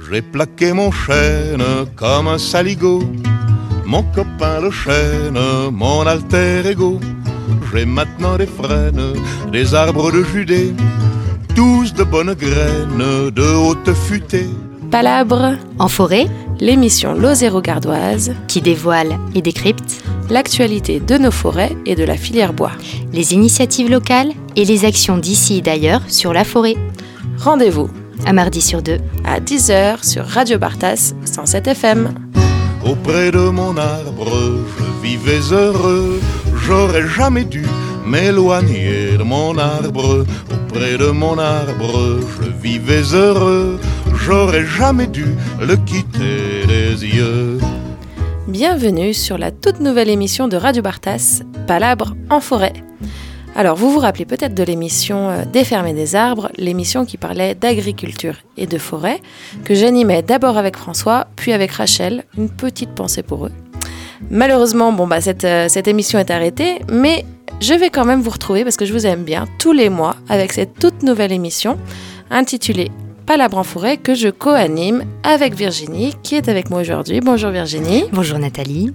J'ai plaqué mon chêne comme un saligot, mon copain le chêne, mon alter ego. J'ai maintenant des frênes, des arbres de Judée, tous de bonnes graines, de haute futée. Palabre en forêt, l'émission Lozero-Gardoise qui dévoile et décrypte l'actualité de nos forêts et de la filière bois, les initiatives locales et les actions d'ici et d'ailleurs sur la forêt. Rendez-vous un mardi sur 2 à 10h sur Radio Bartas 107 FM. Auprès de mon arbre, je vivais heureux. J'aurais jamais dû m'éloigner de mon arbre. Auprès de mon arbre, je vivais heureux. J'aurais jamais dû le quitter des yeux. Bienvenue sur la toute nouvelle émission de Radio Bartas, Palabre en forêt. Alors, vous vous rappelez peut-être de l'émission Des fermes et des arbres, l'émission qui parlait d'agriculture et de forêt, que j'animais d'abord avec François, puis avec Rachel. Une petite pensée pour eux. Malheureusement, cette émission est arrêtée, mais je vais quand même vous retrouver, parce que je vous aime bien, tous les mois, avec cette toute nouvelle émission, intitulée Palabre en forêt, que je co-anime avec Virginie, qui est avec moi aujourd'hui. Bonjour Virginie. Bonjour Nathalie.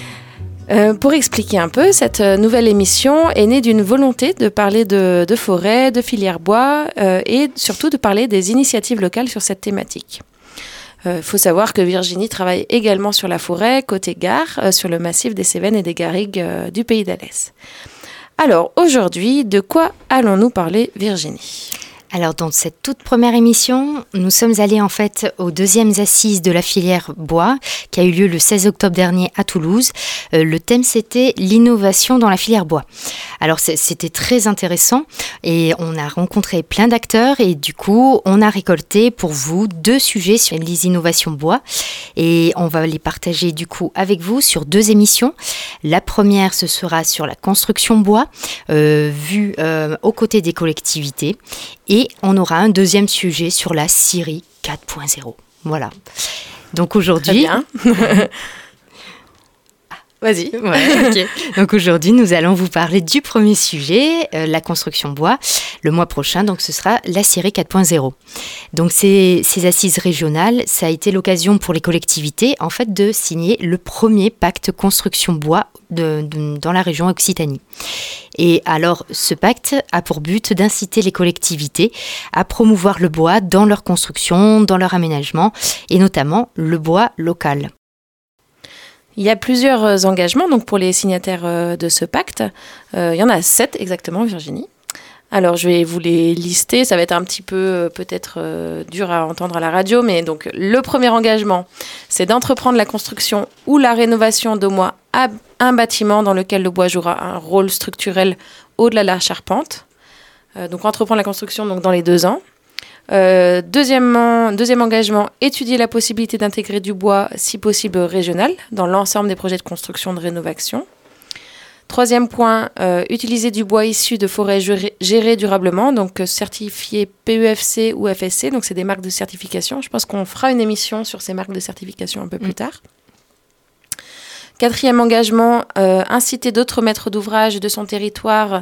Pour expliquer un peu, cette nouvelle émission est née d'une volonté de parler de forêt, de filière bois et surtout de parler des initiatives locales sur cette thématique. Faut savoir que Virginie travaille également sur la forêt, côté Gard, sur le massif des Cévennes et des Garrigues du pays d'Alès. Alors aujourd'hui, de quoi allons-nous parler, Virginie ? Alors dans cette toute première émission, nous sommes allés en fait aux deuxièmes assises de la filière bois qui a eu lieu le 16 octobre dernier à Toulouse. Le thème c'était l'innovation dans la filière bois. Alors c'était très intéressant et on a rencontré plein d'acteurs et du coup on a récolté pour vous 2 sujets sur les innovations bois et on va les partager du coup avec vous sur 2 émissions. La première ce sera sur la construction bois vue aux côtés des collectivités. Et on aura un deuxième sujet sur la scierie 4.0. Voilà. Donc aujourd'hui... Très bien. Vas-y. Ouais, okay. Donc aujourd'hui, nous allons vous parler du premier sujet, la construction bois. Le mois prochain, donc ce sera la scierie 4.0. Donc ces assises régionales, ça a été l'occasion pour les collectivités en fait de signer le premier pacte construction bois dans la région Occitanie. Et alors, ce pacte a pour but d'inciter les collectivités à promouvoir le bois dans leur construction, dans leur aménagement, et notamment le bois local. Il y a plusieurs engagements donc pour les signataires de ce pacte. Il y en a 7 exactement, Virginie. Alors, je vais vous les lister. Ça va être un petit peu peut-être dur à entendre à la radio, mais donc le premier engagement, c'est d'entreprendre la construction ou la rénovation d'au moins un bâtiment dans lequel le bois jouera un rôle structurel au-delà de la charpente. Donc, entreprendre la construction donc, dans les 2 ans. Deuxième engagement, étudier la possibilité d'intégrer du bois, si possible régional, dans l'ensemble des projets de construction de rénovation. Troisième point, utiliser du bois issu de forêts gérées durablement, donc certifié PEFC ou FSC, donc c'est des marques de certification. Je pense qu'on fera une émission sur ces marques de certification un peu plus tard. Quatrième engagement, inciter d'autres maîtres d'ouvrage de son territoire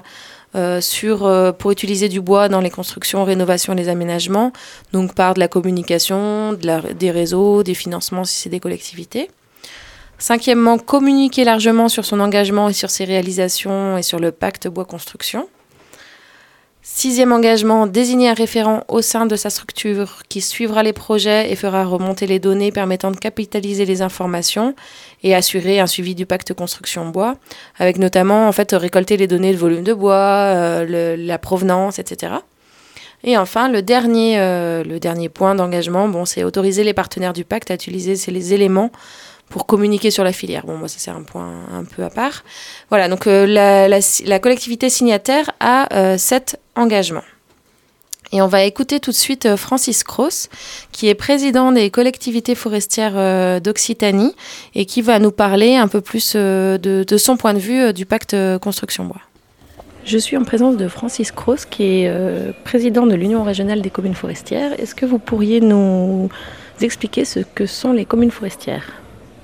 pour utiliser du bois dans les constructions, rénovations et les aménagements, donc par de la communication, des réseaux, des financements si c'est des collectivités. Cinquièmement, communiquer largement sur son engagement et sur ses réalisations et sur le pacte bois construction. Sixième engagement, désigner un référent au sein de sa structure qui suivra les projets et fera remonter les données permettant de capitaliser les informations et assurer un suivi du pacte construction bois, avec notamment en fait récolter les données de volume de bois, la provenance, etc. Et enfin, le dernier point d'engagement, c'est autoriser les partenaires du pacte à utiliser les éléments pour communiquer sur la filière. Bon, moi, ça, c'est un point un peu à part. Voilà, donc la collectivité signataire a 7 engagements. Et on va écouter tout de suite Francis Cross, qui est président des collectivités forestières d'Occitanie et qui va nous parler un peu plus de son point de vue du pacte construction bois. Je suis en présence de Francis Cross, qui est président de l'Union régionale des communes forestières. Est-ce que vous pourriez nous expliquer ce que sont les communes forestières ?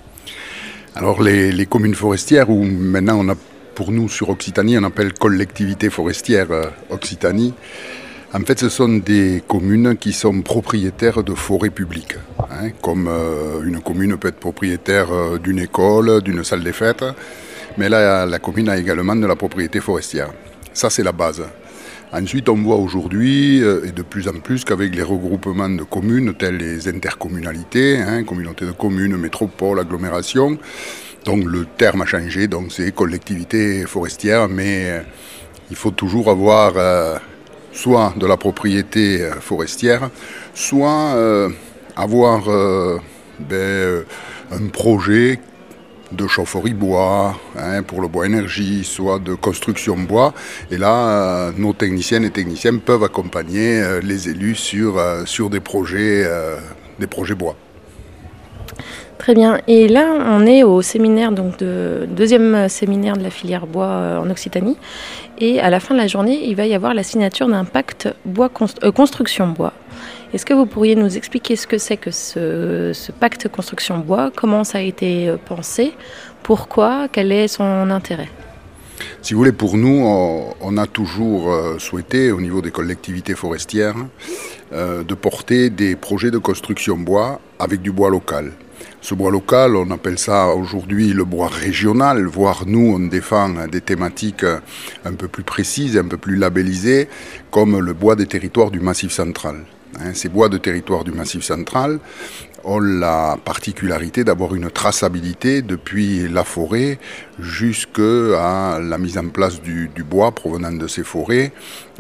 Alors les communes forestières, ou maintenant pour nous sur Occitanie, on appelle collectivité forestière Occitanie. En fait, ce sont des communes qui sont propriétaires de forêts publiques. comme une commune peut être propriétaire d'une école, d'une salle des fêtes, mais là, la commune a également de la propriété forestière. Ça, c'est la base. Ensuite, on voit aujourd'hui, et de plus en plus, qu'avec les regroupements de communes, tels les intercommunalités, communautés de communes, métropoles, agglomérations, donc le terme a changé, donc c'est collectivité forestière, mais il faut toujours avoir soit de la propriété forestière, soit avoir un projet de chaufferie bois, pour le bois énergie, soit de construction bois. Et là, nos techniciennes et techniciens peuvent accompagner les élus sur des projets bois. Très bien. Et là, on est au séminaire, donc deuxième séminaire de la filière bois en Occitanie. Et à la fin de la journée, il va y avoir la signature d'un pacte construction bois. Est-ce que vous pourriez nous expliquer ce que c'est que ce pacte construction bois, comment ça a été pensé, pourquoi, quel est son intérêt ? Si vous voulez, pour nous, on a toujours souhaité, au niveau des collectivités forestières, de porter des projets de construction bois avec du bois local. Ce bois local, on appelle ça aujourd'hui le bois régional, voire nous, on défend des thématiques un peu plus précises, un peu plus labellisées, comme le bois des territoires du Massif central. Ces bois de territoire du Massif central ont la particularité d'avoir une traçabilité depuis la forêt jusqu'à la mise en place du bois provenant de ces forêts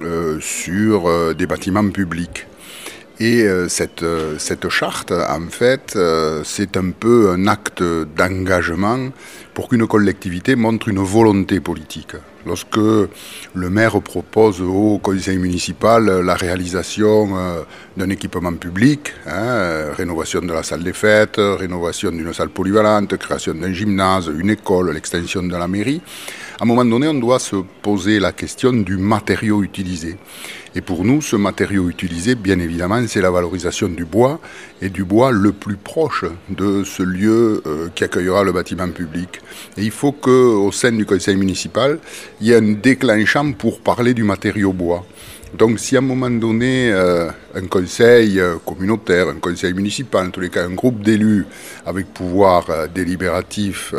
sur des bâtiments publics. Et cette charte, en fait, c'est un peu un acte d'engagement pour qu'une collectivité montre une volonté politique. Lorsque le maire propose au conseil municipal la réalisation d'un équipement public, rénovation de la salle des fêtes, rénovation d'une salle polyvalente, création d'un gymnase, une école, l'extension de la mairie, à un moment donné, on doit se poser la question du matériau utilisé. Et pour nous, ce matériau utilisé, bien évidemment, c'est la valorisation du bois, et du bois le plus proche de ce lieu qui accueillera le bâtiment public. Et il faut qu'au sein du conseil municipal, il y ait un déclenchant pour parler du matériau bois. Donc si à un moment donné, un conseil communautaire, un conseil municipal, en tous les cas un groupe d'élus avec pouvoir délibératif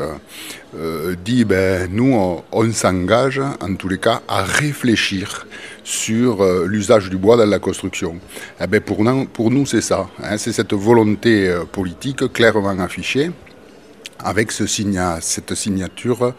dit nous on s'engage en tous les cas à réfléchir sur l'usage du bois dans la construction. Pour nous c'est ça, c'est cette volonté politique clairement affichée avec cette signature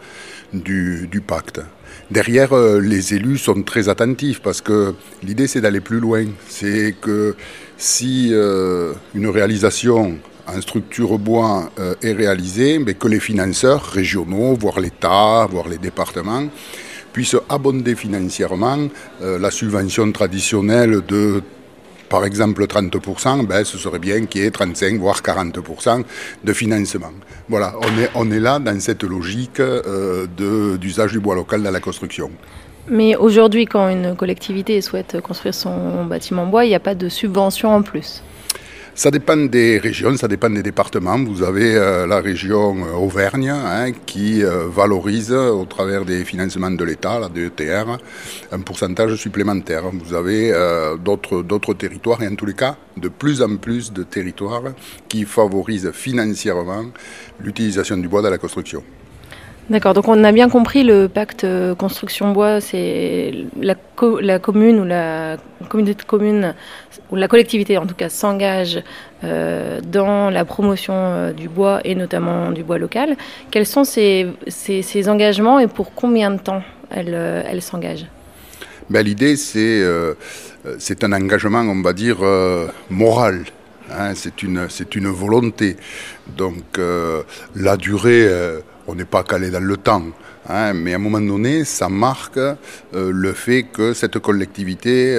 du pacte. Derrière, les élus sont très attentifs parce que l'idée, c'est d'aller plus loin. C'est que si une réalisation en structure bois est réalisée, que les financeurs régionaux, voire l'État, voire les départements, puissent abonder financièrement la subvention traditionnelle de, par exemple, 30%, ce serait bien qu'il y ait 35, voire 40% de financement. Voilà, on est là dans cette logique d'usage du bois local dans la construction. Mais aujourd'hui, quand une collectivité souhaite construire son bâtiment bois, il n'y a pas de subvention en plus. Ça dépend des régions, ça dépend des départements. Vous avez la région Auvergne qui valorise au travers des financements de l'État, la DETR, un pourcentage supplémentaire. Vous avez d'autres territoires et en tous les cas de plus en plus de territoires qui favorisent financièrement l'utilisation du bois dans la construction. D'accord, donc on a bien compris, le pacte construction bois, c'est la commune ou la communauté de communes, ou la collectivité en tout cas, s'engage dans la promotion du bois et notamment du bois local. Quels sont ces engagements et pour combien de temps elle s'engage ? L'idée, c'est un engagement, on va dire, moral. C'est une volonté. Donc la durée... on n'est pas calé dans le temps, mais à un moment donné, ça marque le fait que cette collectivité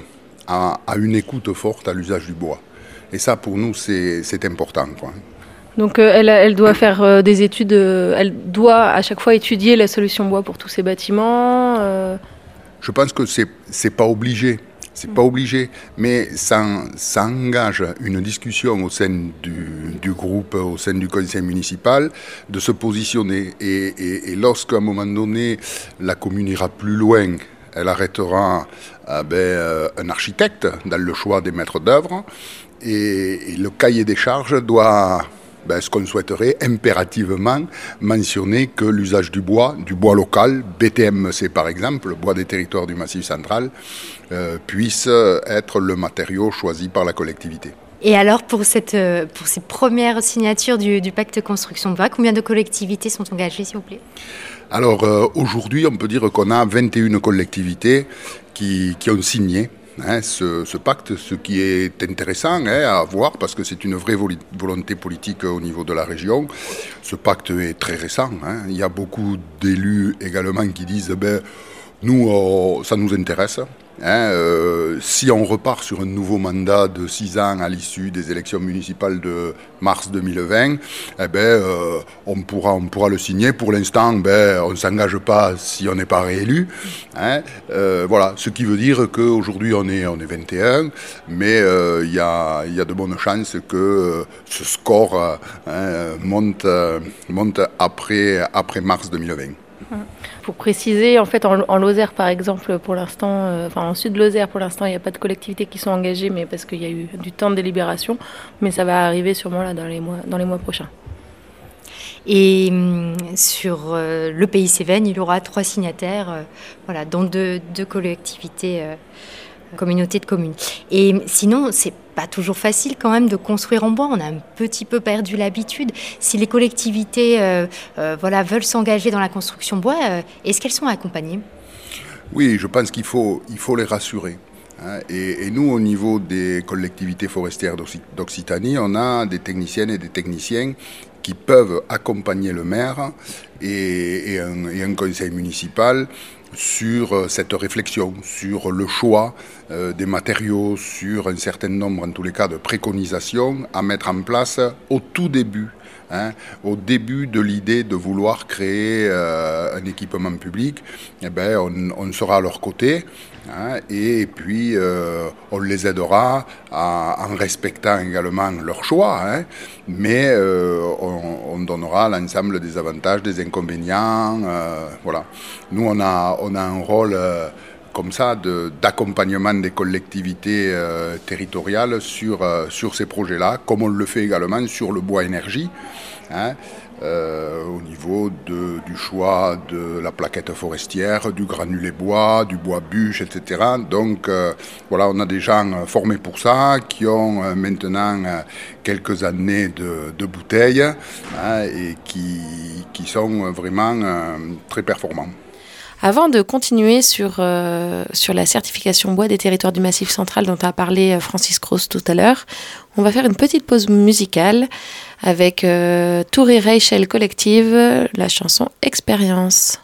a une écoute forte à l'usage du bois. Et ça, pour nous, c'est important, quoi. Donc elle doit faire des études, elle doit à chaque fois étudier la solution bois pour tous ces bâtiments Je pense que c'est pas obligé. C'est pas obligé, mais ça engage une discussion au sein du groupe, au sein du conseil municipal, de se positionner. Et lorsqu'à un moment donné, la commune ira plus loin, elle arrêtera un architecte dans le choix des maîtres d'œuvre. Et le cahier des charges doit, ce qu'on souhaiterait impérativement mentionner que l'usage du bois local, BTMC par exemple, le bois des territoires du Massif central, puisse être le matériau choisi par la collectivité. Et alors, pour ces premières signatures du pacte construction bois, combien de collectivités sont engagées, s'il vous plaît ? Alors, aujourd'hui, on peut dire qu'on a 21 collectivités qui ont signé ce pacte, ce qui est intéressant à voir parce que c'est une vraie volonté politique au niveau de la région. Ce pacte est très récent. Il y a beaucoup d'élus également qui disent nous, ça nous intéresse. Si on repart sur un nouveau mandat de 6 ans à l'issue des élections municipales de mars 2020, on pourra le signer. Pour l'instant, on ne s'engage pas si on n'est pas réélu. Voilà, ce qui veut dire qu'aujourd'hui on est 21, mais il y a de bonnes chances que ce score monte après mars 2020. Pour préciser, en fait, en Lozère, par exemple, pour l'instant, en Sud-Lozère, pour l'instant, il n'y a pas de collectivités qui sont engagées, mais parce qu'il y a eu du temps de délibération, mais ça va arriver sûrement là dans les mois prochains. Et sur le Pays Cévennes, il y aura 3 signataires, dont deux collectivités, communautés de communes. Et sinon, c'est pas toujours facile quand même de construire en bois. On a un petit peu perdu l'habitude. Si les collectivités veulent s'engager dans la construction bois, est-ce qu'elles sont accompagnées ? Oui, je pense qu'il faut les rassurer. Et nous, au niveau des collectivités forestières d'Occitanie, on a des techniciennes et des techniciens qui peuvent accompagner le maire et un conseil municipal sur cette réflexion, sur le choix des matériaux, sur un certain nombre, en tous les cas, de préconisations à mettre en place au tout début. Au début de l'idée de vouloir créer un équipement public, on sera à leur côté et puis on les aidera en respectant également leur choix, mais on donnera l'ensemble des avantages, des inconvénients. Voilà. Nous, on a un rôle comme ça d'accompagnement des collectivités territoriales sur ces projets-là, comme on le fait également sur le bois énergie, au niveau du choix de la plaquette forestière, du granulé bois, du bois bûche, etc. Donc on a des gens formés pour ça, qui ont maintenant quelques années de bouteilles et qui sont vraiment très performants. Avant de continuer sur la certification bois des territoires du Massif central dont a parlé Francis Croce tout à l'heure, on va faire une petite pause musicale avec Tour et Rachel Collective, la chanson Expérience.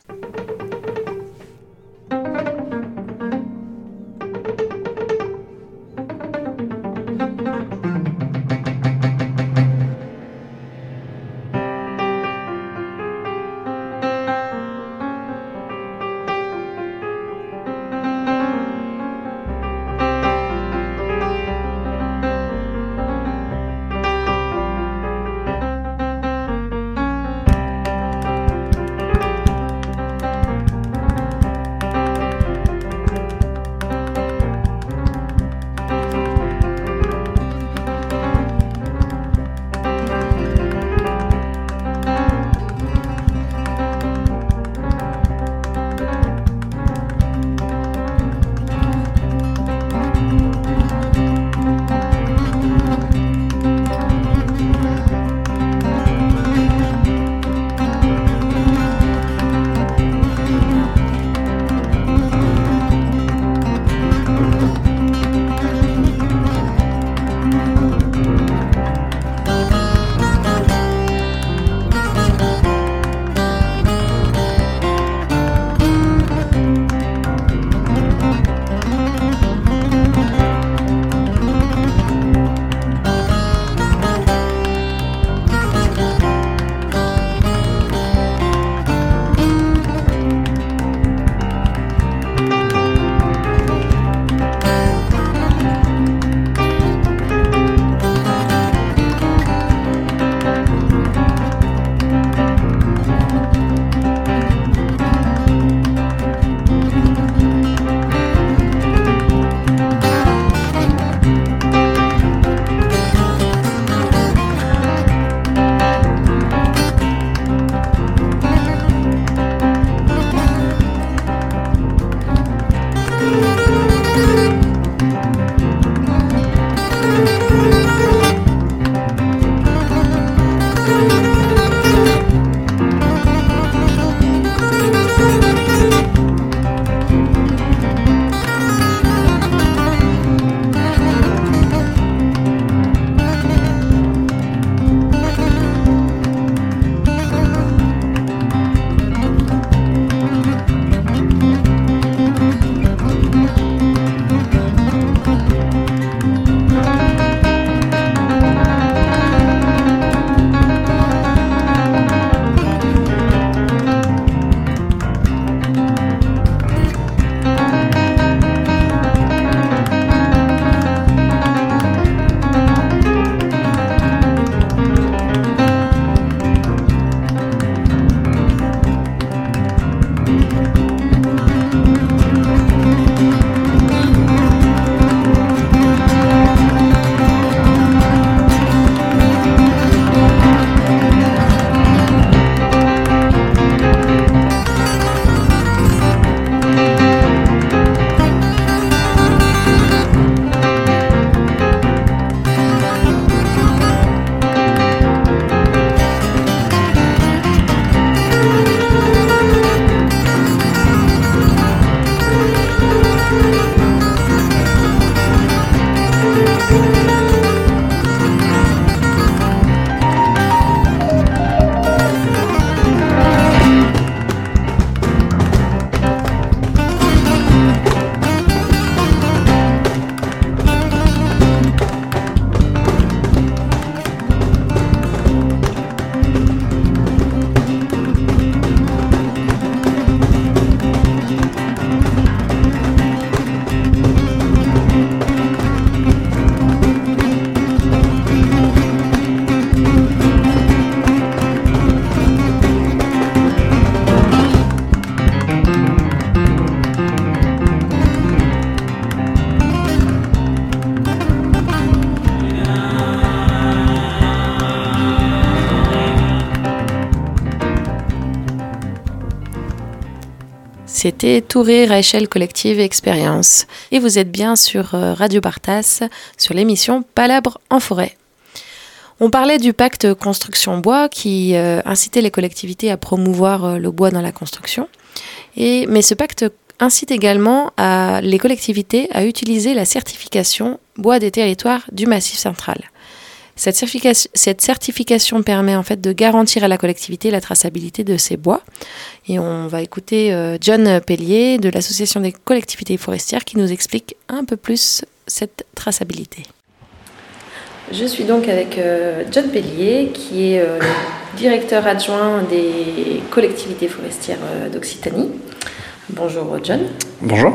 C'était Touré Rachel Collective Expérience. Et vous êtes bien sur Radio Bartas, sur l'émission Palabres en forêt. On parlait du pacte construction bois qui incitait les collectivités à promouvoir le bois dans la construction. Mais ce pacte incite également les collectivités à utiliser la certification bois des territoires du Massif central. Cette certification permet en fait de garantir à la collectivité la traçabilité de ces bois. Et on va écouter John Pellier de l'Association des collectivités forestières qui nous explique un peu plus cette traçabilité. Je suis donc avec John Pellier qui est le directeur adjoint des collectivités forestières d'Occitanie. Bonjour John. Bonjour.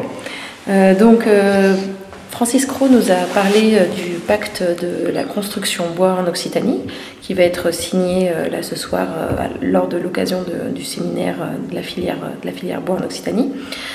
Francis Cros nous a parlé du pacte de la construction bois en Occitanie qui va être signé là ce soir lors de l'occasion du séminaire de la filière bois en Occitanie.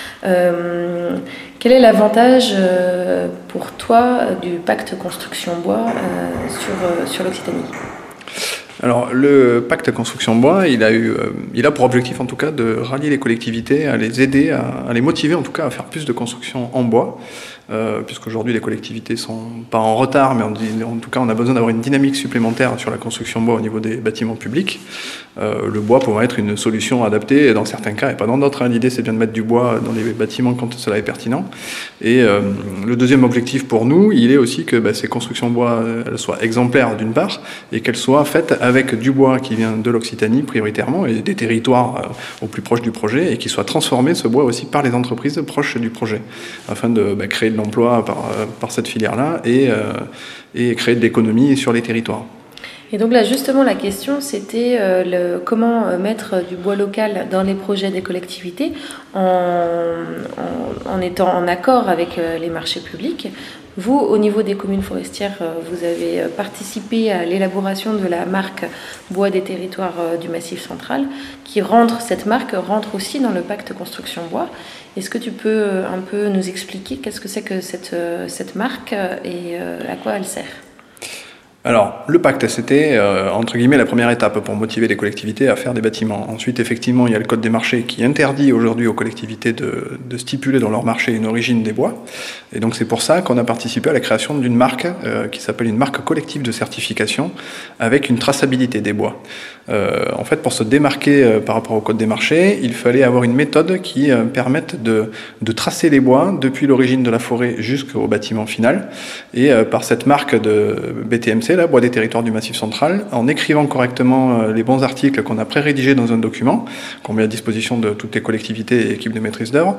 Quel est l'avantage pour toi du pacte construction bois sur l'Occitanie ? Alors, le pacte construction bois, il a pour objectif en tout cas de rallier les collectivités, à les aider, à les motiver en tout cas à faire plus de construction en bois, puisqu'aujourd'hui les collectivités sont pas en retard, mais en tout cas on a besoin d'avoir une dynamique supplémentaire sur la construction bois au niveau des bâtiments publics. Le bois pouvant être une solution adaptée dans certains cas et pas dans d'autres. L'idée c'est bien de mettre du bois dans les bâtiments quand cela est pertinent. Et le deuxième objectif pour nous, il est aussi que ces constructions bois elles soient exemplaires d'une part et qu'elles soient faites avec du bois qui vient de l'Occitanie prioritairement et des territoires au plus proche du projet et qui soit transformé ce bois aussi par les entreprises proches du projet afin de créer de l'emploi par cette filière-là et créer de l'économie sur les territoires. Et donc là, justement, la question, c'était comment mettre du bois local dans les projets des collectivités en étant en accord avec les marchés publics. Vous, au niveau des communes forestières, vous avez participé à l'élaboration de la marque Bois des territoires du Massif central, cette marque rentre aussi dans le pacte construction bois. Est-ce que tu peux un peu nous expliquer qu'est-ce que c'est que cette marque et à quoi elle sert ? Alors, le pacte, c'était, entre guillemets, la première étape pour motiver les collectivités à faire des bâtiments. Ensuite, effectivement, il y a le Code des marchés qui interdit aujourd'hui aux collectivités de stipuler dans leur marché une origine des bois. Et donc, c'est pour ça qu'on a participé à la création d'une marque qui s'appelle une marque collective de certification avec une traçabilité des bois. En fait, pour se démarquer par rapport au Code des marchés, il fallait avoir une méthode qui permette de tracer les bois depuis l'origine de la forêt jusqu'au bâtiment final. Et par cette marque de BTMC, la Bois des territoires du Massif central, en écrivant correctement les bons articles qu'on a pré-rédigés dans un document, qu'on met à disposition de toutes les collectivités et équipes de maîtrise d'œuvre,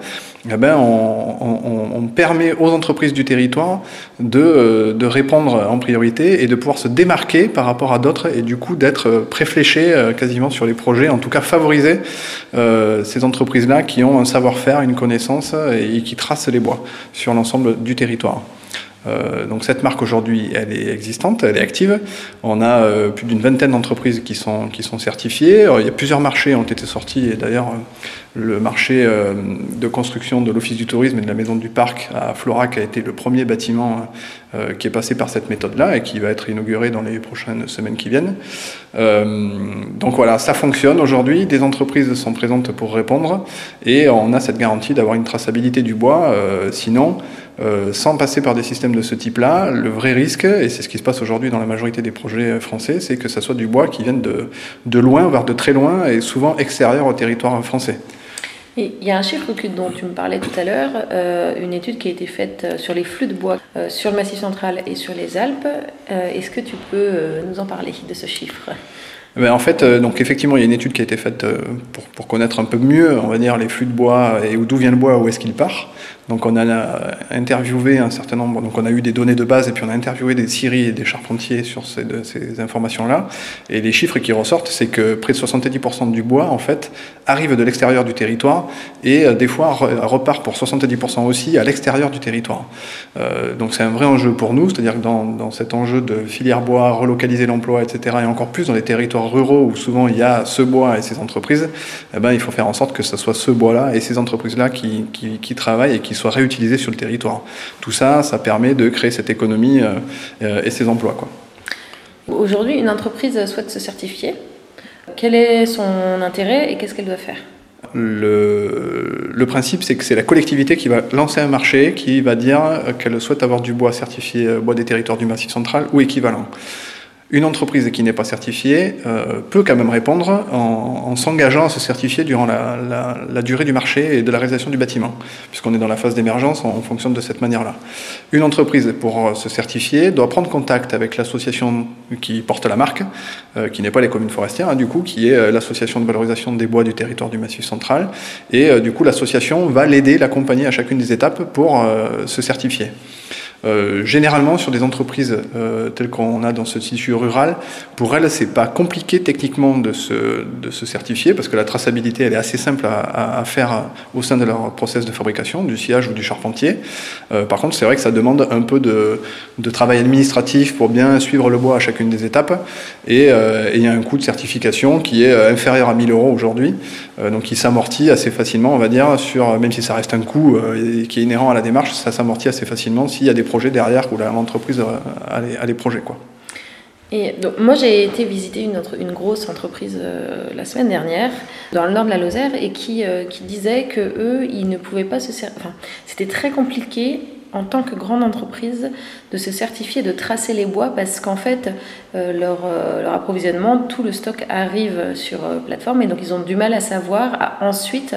on permet aux entreprises du territoire de répondre en priorité et de pouvoir se démarquer par rapport à d'autres et du coup d'être préfléchés quasiment sur les projets, en tout cas favoriser ces entreprises-là qui ont un savoir-faire, une connaissance et qui tracent les bois sur l'ensemble du territoire. Donc cette marque aujourd'hui, elle est existante, elle est active. On a plus d'une vingtaine d'entreprises qui sont certifiées. Il y a plusieurs marchés ont été sortis et d'ailleurs le marché de construction de l'Office du tourisme et de la Maison du Parc à Florac a été le premier bâtiment qui est passé par cette méthode-là et qui va être inauguré dans les prochaines semaines qui viennent. Donc voilà, ça fonctionne aujourd'hui. Des entreprises sont présentes pour répondre et on a cette garantie d'avoir une traçabilité du bois. Sinon, sans passer par des systèmes de ce type-là, le vrai risque, et c'est ce qui se passe aujourd'hui dans la majorité des projets français, c'est que ça soit du bois qui vienne de loin, voire de très loin, et souvent extérieur au territoire français. Et il y a un chiffre dont tu me parlais tout à l'heure, une étude qui a été faite sur les flux de bois sur le Massif central et sur les Alpes. Est-ce que tu peux nous en parler de ce chiffre ? En fait, donc effectivement, il y a une étude qui a été faite pour connaître un peu mieux, on va dire, les flux de bois et d'où vient le bois, où est-ce qu'il part. Donc on a interviewé un certain nombre, donc on a eu des données de base et puis on a interviewé des scieries et des charpentiers sur ces informations-là. Et les chiffres qui ressortent, c'est que près de 70% du bois, en fait, arrive de l'extérieur du territoire et des fois repart pour 70% aussi à l'extérieur du territoire. Donc c'est un vrai enjeu pour nous, c'est-à-dire que dans cet enjeu de filière bois, relocaliser l'emploi, etc., et encore plus dans les territoires ruraux où souvent il y a ce bois et ces entreprises, il faut faire en sorte que ce soit ce bois-là et ces entreprises-là qui travaillent et qui soient réutilisés sur le territoire. Tout ça, ça permet de créer cette économie et ces emplois, quoi. Aujourd'hui, une entreprise souhaite se certifier. Quel est son intérêt et qu'est-ce qu'elle doit faire ? Le principe, c'est que c'est la collectivité qui va lancer un marché, qui va dire qu'elle souhaite avoir du bois certifié bois des territoires du Massif central ou équivalent. Une entreprise qui n'est pas certifiée peut quand même répondre en s'engageant à se certifier durant la durée du marché et de la réalisation du bâtiment, puisqu'on est dans la phase d'émergence, on fonctionne de cette manière-là. Une entreprise, pour se certifier, doit prendre contact avec l'association qui porte la marque, qui n'est pas les communes forestières, du coup, qui est l'association de valorisation des bois du territoire du Massif central, et du coup, l'association va l'aider, l'accompagner à chacune des étapes pour se certifier. Généralement, sur des entreprises telles qu'on a dans ce tissu rural, pour elles, c'est pas compliqué techniquement de se certifier, parce que la traçabilité, elle est assez simple à faire au sein de leur process de fabrication, du sciage ou du charpentier. Par contre, c'est vrai que ça demande un peu de travail administratif pour bien suivre le bois à chacune des étapes, et il y a un coût de certification qui est inférieur à 1 000 € aujourd'hui, donc qui s'amortit assez facilement, on va dire, même si ça reste un coût qui est inhérent à la démarche, ça s'amortit assez facilement s'il y a des projets derrière où l'entreprise a les projets, quoi. Et donc, moi, j'ai été visiter une grosse entreprise la semaine dernière dans le nord de la Lozère et qui disait que eux, ils ne pouvaient pas c'était très compliqué en tant que grande entreprise de se certifier, de tracer les bois parce qu'en fait, leur approvisionnement, tout le stock arrive sur plateforme et donc ils ont du mal à savoir ensuite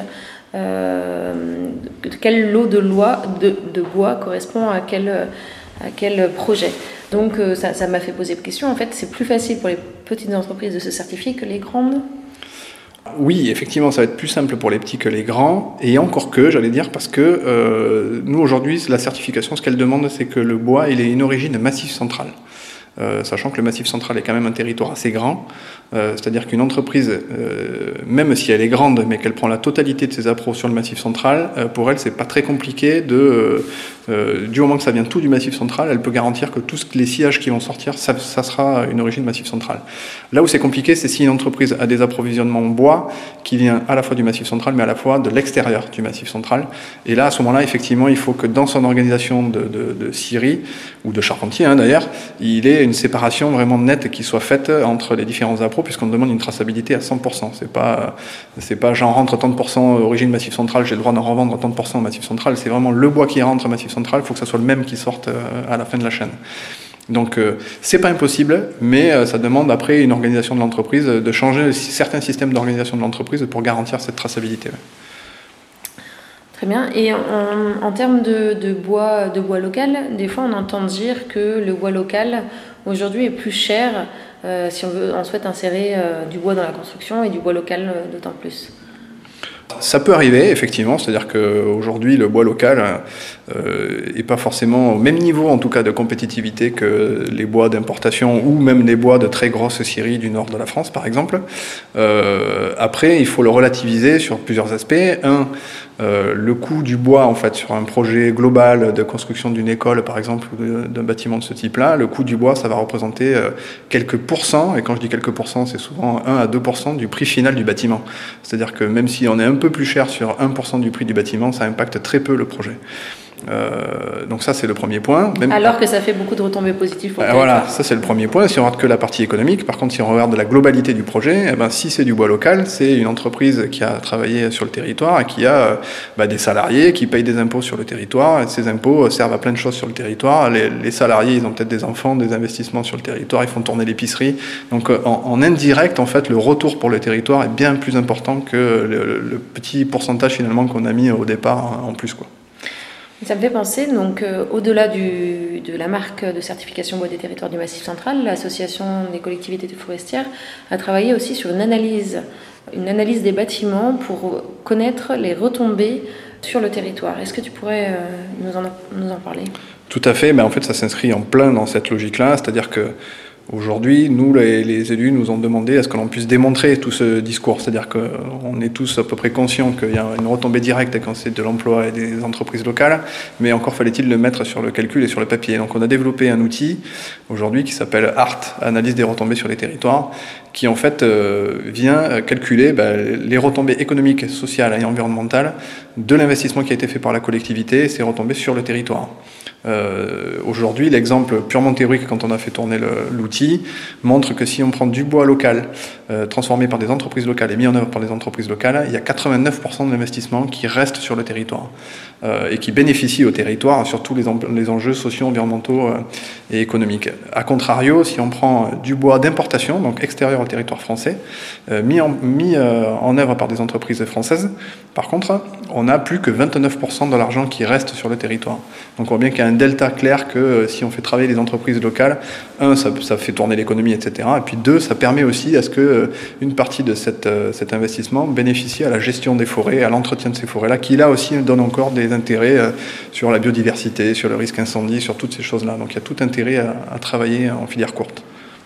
quel lot de bois correspond à quel projet. Donc ça m'a fait poser de questions. En fait, c'est plus facile pour les petites entreprises de se certifier que les grandes. Oui, effectivement, ça va être plus simple pour les petits que les grands, et encore que, j'allais dire, parce que nous, aujourd'hui, la certification, ce qu'elle demande, c'est que le bois, il ait une origine Massif central. Sachant que le Massif central est quand même un territoire assez grand, c'est-à-dire qu'une entreprise, même si elle est grande, mais qu'elle prend la totalité de ses appros sur le Massif central, pour elle, c'est pas très compliqué du moment que ça vient tout du Massif central, elle peut garantir que tous les sillages qui vont sortir, ça sera une origine Massif central. Là où c'est compliqué, c'est si une entreprise a des approvisionnements en bois qui vient à la fois du Massif central, mais à la fois de l'extérieur du Massif central. Et là, à ce moment-là, effectivement, il faut que dans son organisation de scierie, ou de charpentier d'ailleurs, il ait une séparation vraiment nette qui soit faite entre les différents appros, puisqu'on demande une traçabilité à 100%. C'est pas j'en rentre tant de pourcents origine Massif central, j'ai le droit d'en revendre tant de pourcents au Massif central. C'est vraiment le bois qui rentre au Massif central, il faut que ça soit le même qui sorte à la fin de la chaîne. Donc c'est pas impossible, mais ça demande après une organisation de l'entreprise de changer certains systèmes d'organisation de l'entreprise pour garantir cette traçabilité. Ouais. Très bien. Et en termes de bois local, des fois on entend dire que le bois local aujourd'hui est plus cher si on souhaite insérer du bois dans la construction et du bois local d'autant plus. Ça peut arriver, effectivement, c'est-à-dire qu'aujourd'hui, le bois local n'est pas forcément au même niveau, en tout cas, de compétitivité que les bois d'importation ou même les bois de très grosses scieries du nord de la France, par exemple. Après, il faut le relativiser sur plusieurs aspects. Le coût du bois, en fait, sur un projet global de construction d'une école, par exemple, ou d'un bâtiment de ce type-là, le coût du bois, ça va représenter quelques pourcents, et quand je dis quelques pourcents, c'est souvent 1 à 2% du prix final du bâtiment. C'est-à-dire que même si on est un peu plus cher sur 1% du prix du bâtiment, ça impacte très peu le projet. Donc ça, c'est le premier point. Alors que ça fait beaucoup de retombées positives pour voilà, ça c'est le premier point. Si on regarde que la partie économique, par contre, si on regarde la globalité du projet, si c'est du bois local, c'est une entreprise qui a travaillé sur le territoire et qui a des salariés qui payent des impôts sur le territoire. Et ces impôts servent à plein de choses sur le territoire. Les salariés, ils ont peut-être des enfants, des investissements sur le territoire, ils font tourner l'épicerie. Donc en indirect, en fait, le retour pour le territoire est bien plus important que le petit pourcentage finalement qu'on a mis au départ en plus, quoi. Ça me fait penser, donc, au-delà de la marque de certification bois des territoires du Massif central, l'association des collectivités forestières a travaillé aussi sur une analyse des bâtiments pour connaître les retombées sur le territoire. Est-ce que tu pourrais nous en parler ? Tout à fait, mais en fait ça s'inscrit en plein dans cette logique-là, c'est-à-dire que aujourd'hui, nous, les élus, nous ont demandé à ce que l'on puisse démontrer tout ce discours. C'est-à-dire qu'on est tous à peu près conscients qu'il y a une retombée directe quand c'est de l'emploi et des entreprises locales, mais encore fallait-il le mettre sur le calcul et sur le papier. Donc on a développé un outil aujourd'hui qui s'appelle ART, Analyse des retombées sur les territoires, qui en fait vient calculer les retombées économiques, sociales et environnementales de l'investissement qui a été fait par la collectivité et ses retombées sur le territoire. Aujourd'hui, l'exemple purement théorique, quand on a fait tourner l'outil, montre que si on prend du bois local, transformé par des entreprises locales et mis en œuvre par des entreprises locales, il y a 89% de l'investissement qui reste sur le territoire et qui bénéficie au territoire sur tous les enjeux sociaux, environnementaux et économiques. A contrario, si on prend du bois d'importation, donc extérieur au territoire français, mis en œuvre par des entreprises françaises, par contre, on n'a plus que 29% de l'argent qui reste sur le territoire. Donc on voit bien qu'il y a un delta clair que si on fait travailler les entreprises locales, ça fait tourner l'économie, etc. Et puis deux, ça permet aussi à ce que une partie de cet investissement bénéficie à la gestion des forêts, à l'entretien de ces forêts-là, qui là aussi donne encore des intérêts sur la biodiversité, sur le risque incendie, sur toutes ces choses-là. Donc il y a tout intérêt à travailler en filière courte.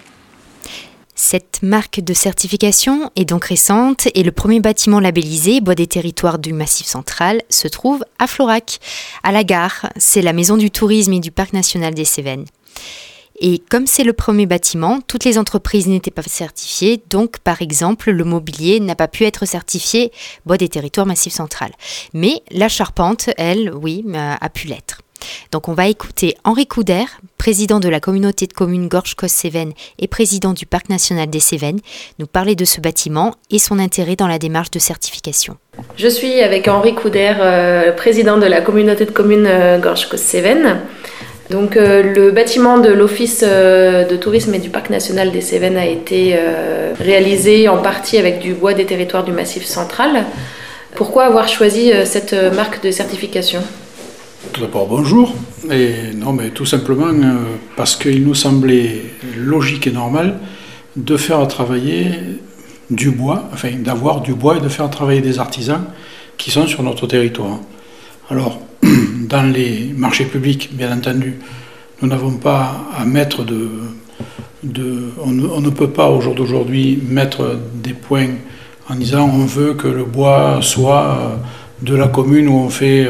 Cette marque de certification est donc récente et le premier bâtiment labellisé Bois des Territoires du Massif Central se trouve à Florac, à la gare. C'est la Maison du Tourisme et du Parc National des Cévennes. Et comme c'est le premier bâtiment, toutes les entreprises n'étaient pas certifiées, donc par exemple le mobilier n'a pas pu être certifié Bois des Territoires Massif Central. Mais la charpente, elle, oui, a pu l'être. Donc on va écouter Henri Couder, président de la communauté de communes Gorge-Causse-Cévennes et président du Parc National des Cévennes, nous parler de ce bâtiment et son intérêt dans la démarche de certification. Je suis avec Henri Couder, président de la communauté de communes Gorge-Causse-Cévennes. Donc le bâtiment de l'Office de tourisme et du Parc National des Cévennes a été réalisé en partie avec du bois des territoires du Massif Central. Pourquoi avoir choisi cette marque de certification ? Tout d'abord, bonjour. Et non, mais tout simplement parce qu'il nous semblait logique et normal de faire travailler du bois, enfin d'avoir du bois et de faire travailler des artisans qui sont sur notre territoire. Alors, dans les marchés publics, bien entendu, nous n'avons pas à mettre on ne peut pas au jour d'aujourd'hui mettre des points en disant on veut que le bois soit de la commune où on fait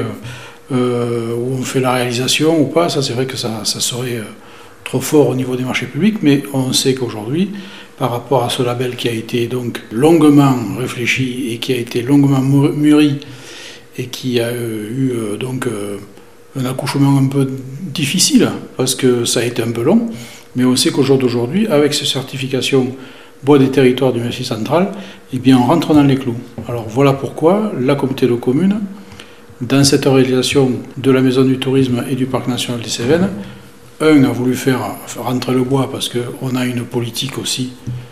la réalisation ou pas. Ça, c'est vrai que ça serait trop fort au niveau des marchés publics, mais on sait qu'aujourd'hui, par rapport à ce label qui a été donc longuement réfléchi et qui a été longuement mûri et qui a eu donc un accouchement un peu difficile parce que ça a été un peu long, mais on sait qu'au jour d'aujourd'hui, avec ces certifications Bois des Territoires du Massif Central, eh bien on rentre dans les clous. Alors voilà pourquoi la communauté de communes, dans cette réalisation de la Maison du Tourisme et du Parc National des Cévennes, a voulu faire rentrer le bois parce qu'on a une politique aussi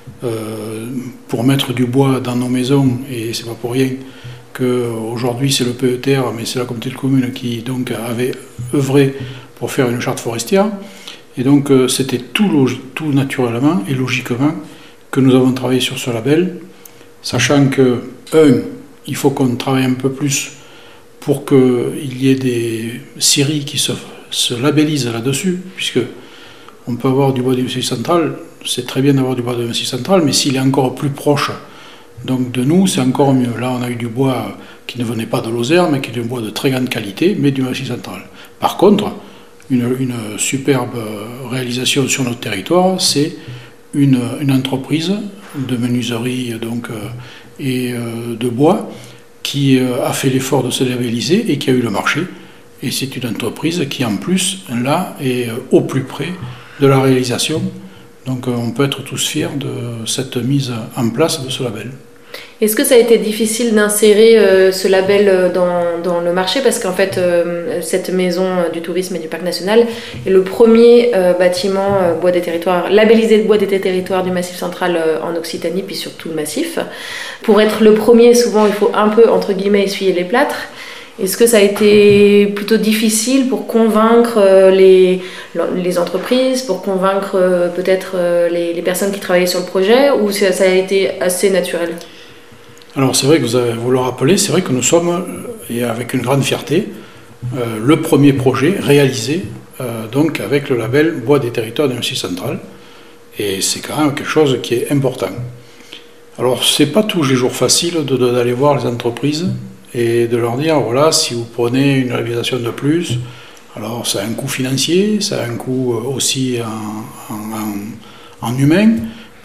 pour mettre du bois dans nos maisons, et c'est pas pour rien qu'aujourd'hui c'est le PETR, mais c'est la communauté de communes qui donc avait œuvré pour faire une charte forestière. Et donc c'était tout naturellement et logiquement que nous avons travaillé sur ce label, sachant que, il faut qu'on travaille un peu plus pour qu'il y ait des scieries qui se labellisent là-dessus, puisque on peut avoir du bois du Massif Central, c'est très bien d'avoir du bois du Massif Central, mais s'il est encore plus proche donc de nous, c'est encore mieux. Là, on a eu du bois qui ne venait pas de Lozère, mais qui est du bois de très grande qualité, mais du Massif Central. Par contre, une superbe réalisation sur notre territoire, c'est une entreprise de menuiserie donc, et de bois qui a fait l'effort de se labelliser et qui a eu le marché. Et c'est une entreprise qui, en plus, là, est au plus près de la réalisation. Donc on peut être tous fiers de cette mise en place de ce label. Est-ce que ça a été difficile d'insérer ce label dans le marché ? Parce qu'en fait, cette maison du tourisme et du parc national est le premier bâtiment bois des territoires, labellisé de bois des territoires du Massif Central en Occitanie, puis sur tout le massif. Pour être le premier, souvent, il faut un peu, entre guillemets, essuyer les plâtres. Est-ce que ça a été plutôt difficile pour convaincre les entreprises, pour convaincre peut-être les personnes qui travaillaient sur le projet, ou ça a été assez naturel ? Alors c'est vrai que vous le rappelez, c'est vrai que nous sommes, et avec une grande fierté, le premier projet réalisé donc avec le label Bois des Territoires du Massif Central, et c'est quand même quelque chose qui est important. Alors c'est pas tous les jours facile d'aller voir les entreprises et de leur dire, voilà, si vous prenez une réalisation de plus, alors ça a un coût financier, ça a un coût aussi en humain,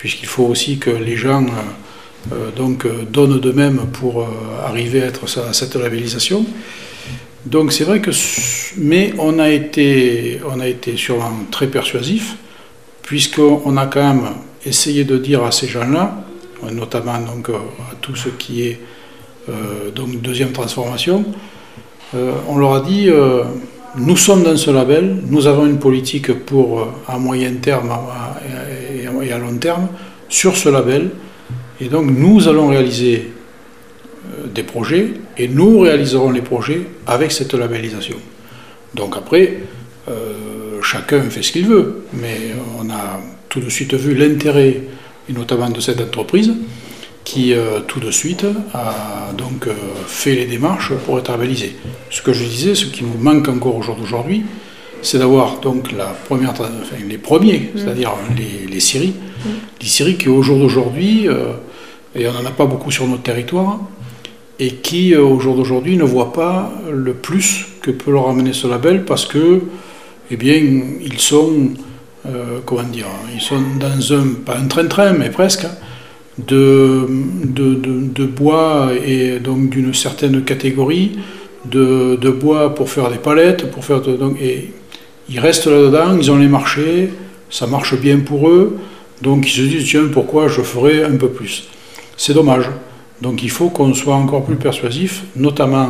puisqu'il faut aussi que les gens donnent d'eux-mêmes pour arriver à être à cette labellisation. Donc c'est vrai que, mais on a été sûrement très persuasif, puisqu'on a quand même essayé de dire à ces gens-là, notamment donc à tout ce qui est donc deuxième transformation, on leur a dit nous sommes dans ce label, nous avons une politique pour à moyen terme et à long terme sur ce label, et donc nous allons réaliser des projets et nous réaliserons les projets avec cette labellisation. Donc après, chacun fait ce qu'il veut, mais on a tout de suite vu l'intérêt, et notamment de cette entreprise, qui tout de suite a donc fait les démarches pour être labellisée. Ce que je disais, ce qui nous manque encore au jour d'aujourd'hui, c'est d'avoir donc les premiers, c'est-à-dire les scieries, les scieries qui au jour d'aujourd'hui, et on n'en a pas beaucoup sur notre territoire, et qui au jour d'aujourd'hui ne voient pas le plus que peut leur amener ce label, parce que, eh bien, ils sont, ils sont dans pas un train-train, mais presque, de bois, et donc d'une certaine catégorie, de bois pour faire des palettes, et ils restent là-dedans, ils ont les marchés, ça marche bien pour eux, donc ils se disent, tiens, pourquoi je ferais un peu plus? C'est dommage. Donc il faut qu'on soit encore plus persuasif, notamment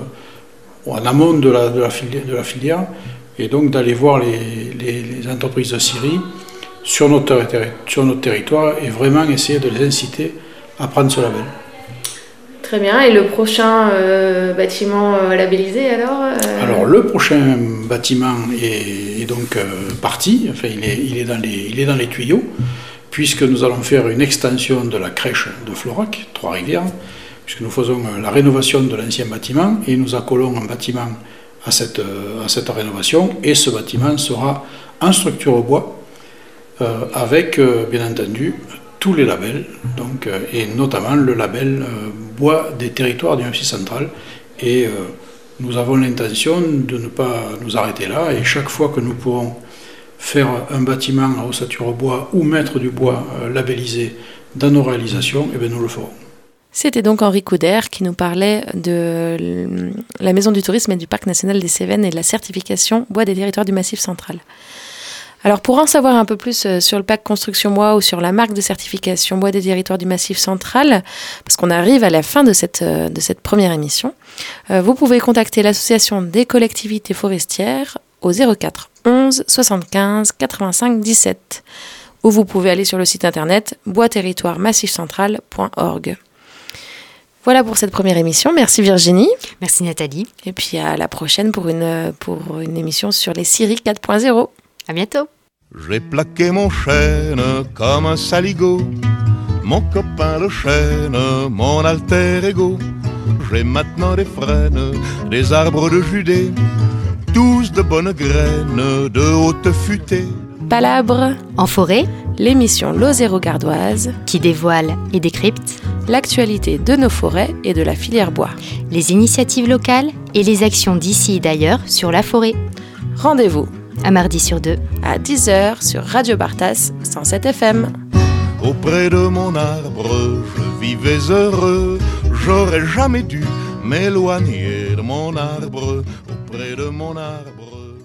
en amont de la filière, et donc d'aller voir les entreprises de scierie sur notre territoire et vraiment essayer de les inciter à prendre ce label. Très bien, et le prochain bâtiment labellisé alors Alors le prochain bâtiment est donc parti, enfin il est dans les tuyaux, puisque nous allons faire une extension de la crèche de Florac, Trois-Rivières, puisque nous faisons la rénovation de l'ancien bâtiment et nous accolons un bâtiment à cette rénovation, et ce bâtiment sera en structure bois, avec bien entendu tous les labels, donc, et notamment le label bois des territoires du Massif central, et nous avons l'intention de ne pas nous arrêter là, et chaque fois que nous pourrons faire un bâtiment à ossature bois ou mettre du bois labellisé dans nos réalisations, eh bien nous le ferons. C'était donc Henri Couder qui nous parlait de la Maison du Tourisme et du Parc National des Cévennes et de la certification bois des territoires du Massif central. Alors pour en savoir un peu plus sur le Pacte Construction Bois ou sur la marque de certification bois des territoires du Massif central, parce qu'on arrive à la fin de cette première émission, vous pouvez contacter l'association des collectivités forestières au 04 11 75 85 17, ou vous pouvez aller sur le site internet boisterritoiremassifcentral.org. Voilà pour cette première émission. Merci Virginie. Merci Nathalie. Et puis à la prochaine pour une émission sur les scieries 4.0. À bientôt. J'ai plaqué mon chêne comme un saligot, mon copain le chêne, mon alter ego. J'ai maintenant des frênes, des arbres de Judée, tous de bonnes graines, de haute futée. Palabre en forêt, l'émission Lozero-Gardoise qui dévoile et décrypte l'actualité de nos forêts et de la filière bois, les initiatives locales et les actions d'ici et d'ailleurs sur la forêt. Rendez-vous à mardi sur 2 à 10h sur Radio Bartas 107 FM. Auprès de mon arbre, je vivais heureux, j'aurais jamais dû m'éloigner de mon arbre. Auprès de mon arbre.